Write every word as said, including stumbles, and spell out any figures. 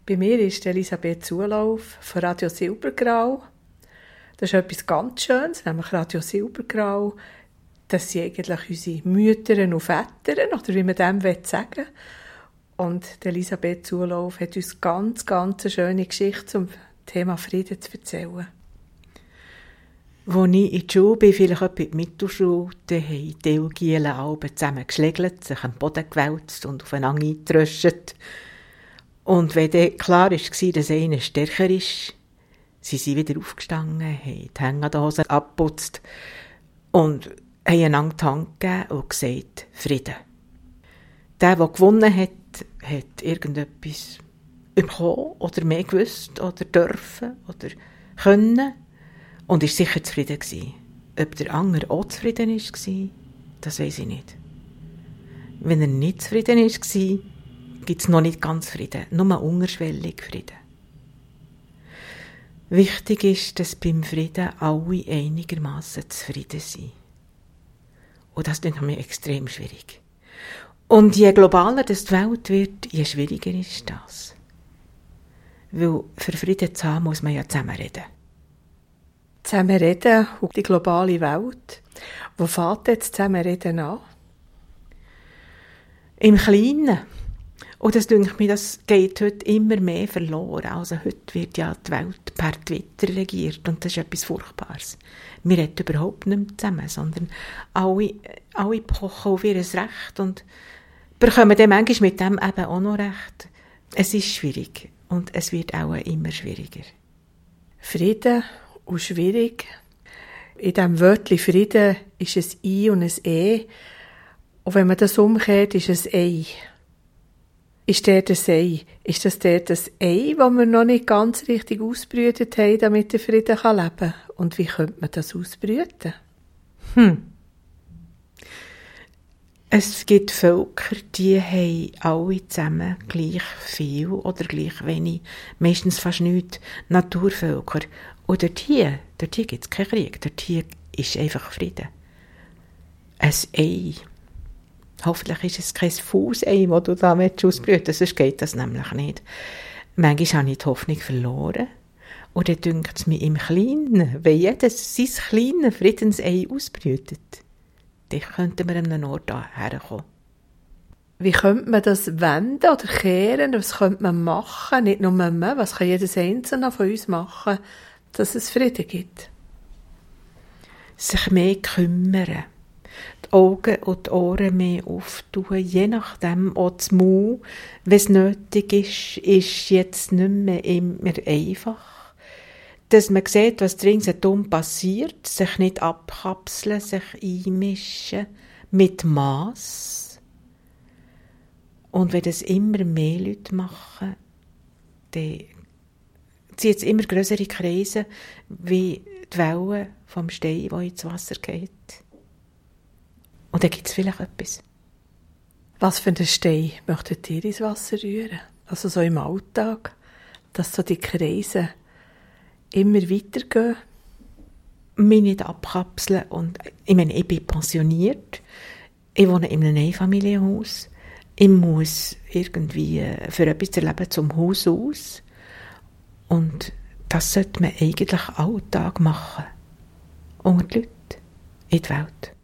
Bei mir ist Elisabeth Zulauf von Radio Silbergrau. Das ist etwas ganz Schönes, nämlich Radio Silbergrau. Das sind eigentlich unsere Mütter und Väter, oder wie man dem sagen will. Und Elisabeth Zulauf hat uns ganz, ganz eine schöne Geschichte zum Thema Frieden zu erzählen. Als ich in die Schule bin, vielleicht etwa in die Mittelschule, dann haben die Gielen alle zusammen geschlägelt, sich am Boden gewälzt und aufeinander eingetröscht. Und wenn dann klar war, dass einer stärker ist, sind sie wieder aufgestanden, haben die Hänge an den Hosen abgeputzt und haben einander die Hand gegeben und gesagt, Frieden. Der, der gewonnen hat, hat irgendetwas bekommen oder mehr gewusst oder dürfen oder können und war sicher zufrieden gewesen. Ob der andere auch zufrieden war, das weiss ich nicht. Wenn er nicht zufrieden war, gibt es noch nicht ganz Frieden, nur unterschwellig Frieden. Wichtig ist, dass beim Frieden alle einigermaßen zufrieden sind. Und das ist mir extrem schwierig. Und je globaler das die Welt wird, je schwieriger ist das. Weil für Frieden zu haben, muss man ja zusammen reden. Zusammen reden und die globale Welt. Wo fängt jetzt Zusammenreden an? Im Kleinen. Und das denke ich mir, das geht heute immer mehr verloren. Also heute wird ja die Welt per Twitter regiert und das ist etwas Furchtbares. Wir reden überhaupt nicht mehr zusammen, sondern alle, alle pochen auf ihr Recht und bekommen dann manchmal mit dem eben auch noch Recht. Es ist schwierig und es wird auch immer schwieriger. Frieden und schwierig. In diesem Wörtchen Frieden ist ein I und ein E. Und wenn man das umkehrt, ist es Ei. Ist der das Ei? Ist das der das Ei, das wir noch nicht ganz richtig ausbrütet haben, damit der Frieden leben kann? Und wie könnte man das ausbrüten? Hm. Es gibt Völker, die haben alle zusammen gleich viel oder gleich wenig, meistens fast nichts, Naturvölker. Und dort hier, dort hier gibt es keinen Krieg, dort hier ist einfach Frieden. Ein Ei. Hoffentlich ist es kein Fußei, das du da ausbrüten, sonst geht das nämlich nicht. Manchmal habe ich die Hoffnung verloren. Und dann dünkt es mir im Kleinen, wenn jeder sein kleines Friedensei ausbrütet, dann könnten wir an einen Ort herkommen. Wie könnte man das wenden oder kehren? Was könnte man machen? Nicht nur man, was kann jedes Einzelne von uns machen, dass es Frieden gibt? Sich mehr kümmern. Die Augen und die Ohren mehr auftun, je nachdem auch das Maul, wenn es nötig ist, ist jetzt nicht mehr immer einfach. Dass man sieht, was ringsherum passiert, sich nicht abkapseln, sich einmischen, mit Mass. Und wenn das immer mehr Leute machen, dann zieht es immer grössere Kreise, wie die Wellen vom Stein, der ins Wasser geht. Und dann gibt es vielleicht etwas. Was für einen Stein möchtet ihr ins Wasser rühren? Also so im Alltag, dass so die Kreise immer weitergehen? Mich nicht abkapseln. Und, ich meine, ich bin pensioniert. Ich wohne in einem Einfamilienhaus. Ich muss irgendwie für etwas erleben zum Haus aus. Und das sollte man eigentlich Alltag machen. Unter die Leute in die Welt.